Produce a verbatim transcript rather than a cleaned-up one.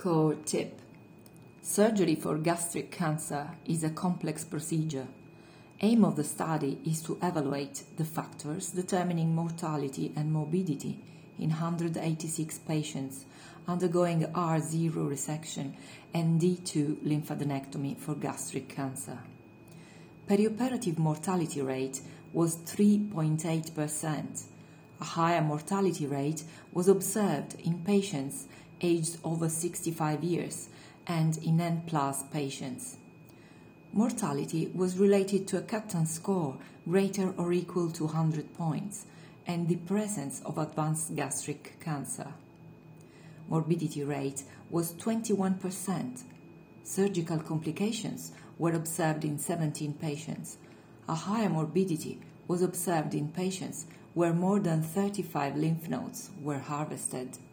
Core tip. Surgery for gastric cancer is a complex procedure. Aim of the study is to evaluate the factors determining mortality and morbidity in one hundred eighty-six patients undergoing R zero resection and D two lymphadenectomy for gastric cancer. Perioperative mortality rate was three point eight percent. A higher mortality rate was observed in patients aged over sixty-five years and in N plus patients. Mortality was related to a Kaplan score greater or equal to one hundred points and the presence of advanced gastric cancer. Morbidity rate was twenty-one percent. Surgical complications were observed in seventeen patients. A higher morbidity was observed in patients where more than thirty-five lymph nodes were harvested.